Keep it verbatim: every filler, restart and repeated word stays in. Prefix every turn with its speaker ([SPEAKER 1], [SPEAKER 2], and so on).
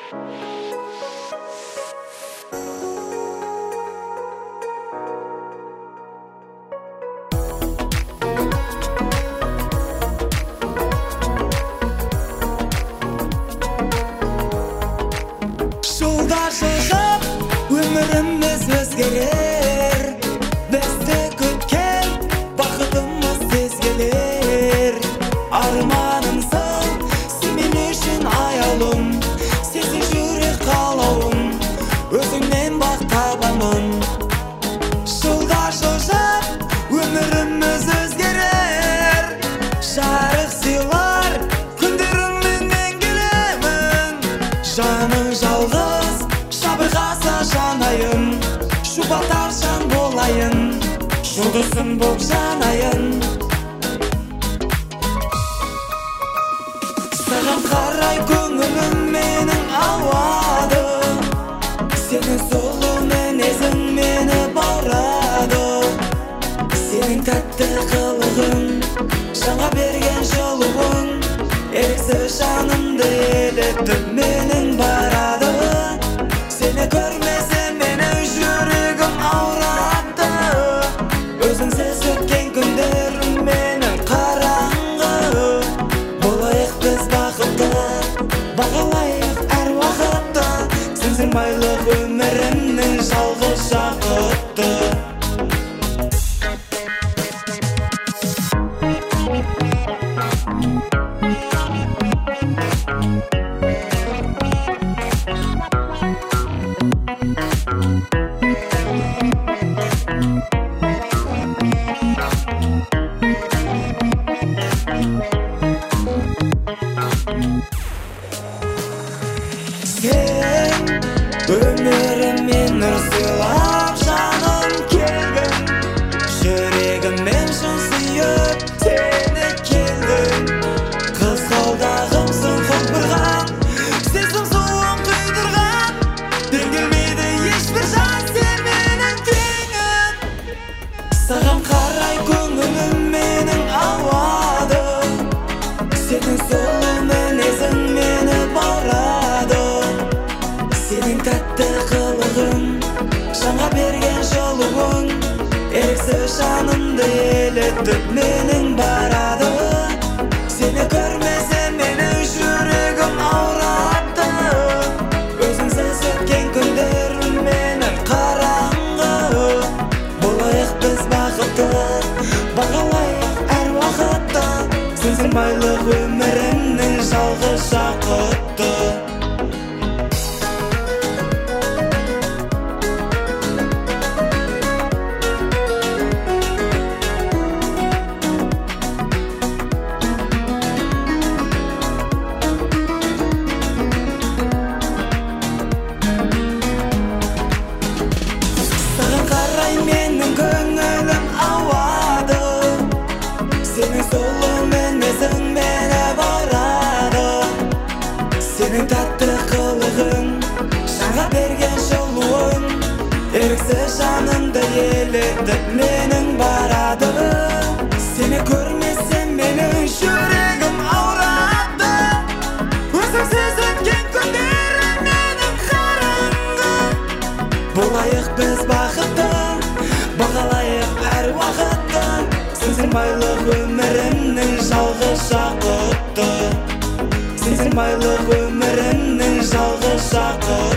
[SPEAKER 1] Жолдар жылжып, өміріміз өзгерер. Бізді күткен бақытымыз сезгелер. Арманымсың, сен мен үшін аяулым. Сенсің жүрек қалауым, өзіңнен бақ табамын. Жолдар жылжып, өміріміз өзгерер. Жарық сыйлар, күндеріммен мен келемін. Жаның жалғыз, жабырқаса жанайын. Шұбатар жан болайын, жұлдызым боп жанайын. Саған қарай көңілім менің ауады. Сенің сұлу мінезің мені баурады. Сенің тәтті қылығың, жанға берген жылуың, еріксіз жанымды елітіп менің барады. Сені көрмесем менің жүрегім ауырады. Өзіңсіз өткен күндерім менің қараңғы. Болайық біз бақытты, бағалайық әр уақытты. Сенсің байлық өмірімнің жалғыз жақұтты. Сен өміріме нұр сыйлап жаным келдің. Жүрегіммен шын сүйіп сені келдің. Қызғалдағымсың құлпырған, сезім суын құйдырған. Тең келмейді ешбір жан сен менің теңім. Саған қарай көңілім менің ауады. Сенің сұлу мінезің мені баурады. Сенің тәтті қылығың, жанға берген жылуың, еріксіз жанымды елітіп менің барады. Сені көрмесем менің жүрегім ауырады. Өзіңсіз өткен күндерім менің қараңғы. Болайық біз бақытты, бағалайық әр уақытты. Сенсің байлық өмірімнің жалғыз жақұтты. Саған қарай менің көңілім ауады. Сенің сұлу мінезің мені баурады. Сенің тәтті қылығың, жанға берген жылуың, еріксіз жанымды елітіп менің барады. Сені көрмесем менің жүрегім ауырады. Өзіңсіз өткен күндерім менің қараңғы. Болайық біз бақытты, бағалайық әр уақытты. Сенсің байлық өмірімнің жалғыз жақұтты. Сенсің байлық өмірімнің жалғыз жақұтты.